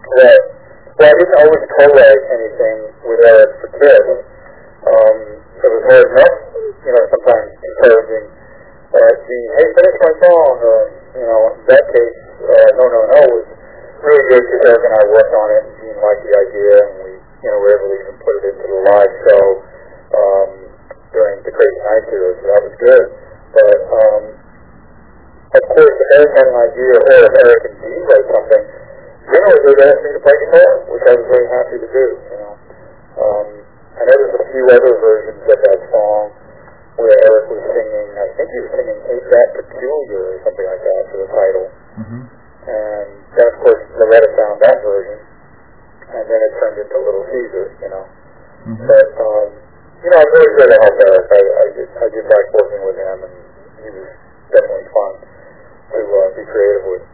Right. Well, I didn't always co-write anything with Eric for kids. It was hard enough, sometimes encouraging Gene, hey, finish my song, or, in that case, No, No, No was really good because Eric and I worked on it, and Gene liked the idea, and we, were able to even put it into the live show during the Crazy Night tour, so that was good. But, of course, if Eric had an idea, or if Eric and Gene wrote something, generally they would ask me to play guitar, which I was very happy to do, I know there's a few other versions of that song where Eric was singing, I think he was singing Ain't That Peculiar or something like that for the title. Mm-hmm. And then, of course, Loretta found that version, and then it turned into Little Caesar, Mm-hmm. But, I'm really good to help Eric. I did like working with him, and he was definitely fun to be creative with.